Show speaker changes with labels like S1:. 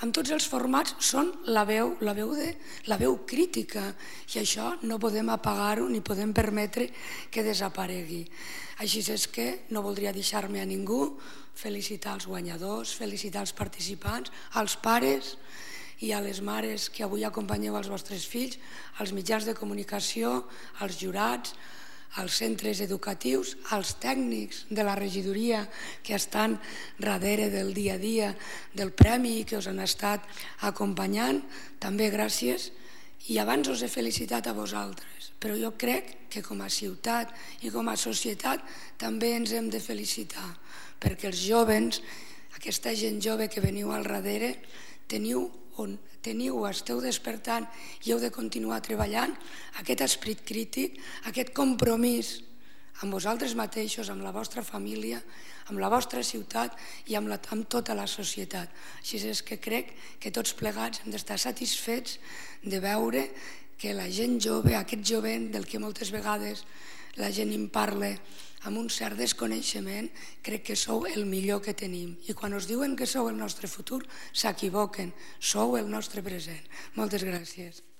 S1: amb tots els formats, són la veu crítica, i això no podem apagar-ho ni podem permetre que desaparegui. Així és que no voldria deixar-me a ningú, felicitar els guanyadors, felicitar els participants, als pares i a les mares que avui acompanyeu els vostres fills, als mitjans de comunicació, als jurats, als centres educatius, als tècnics de la regidoria que estan darrere del dia a dia del premi i que us han estat acompanyant, també gràcies. I abans us he felicitat a vosaltres, però jo crec que com a ciutat i com a societat també ens hem de felicitar, perquè els joves, aquesta gent jove que veniu al darrere, esteu despertant i heu de continuar treballant aquest esperit crític, aquest compromís amb vosaltres mateixos, amb la vostra família, amb la vostra ciutat i amb tota la societat. Així és que crec que tots plegats hem d'estar satisfets de veure que la gent jove, aquest jovent del que moltes vegades la gent en parla amb un cert desconeixement, crec que sou el millor que tenim. I quan us diuen que sou el nostre futur, s'equivoquen, sou el nostre present. Moltes gràcies.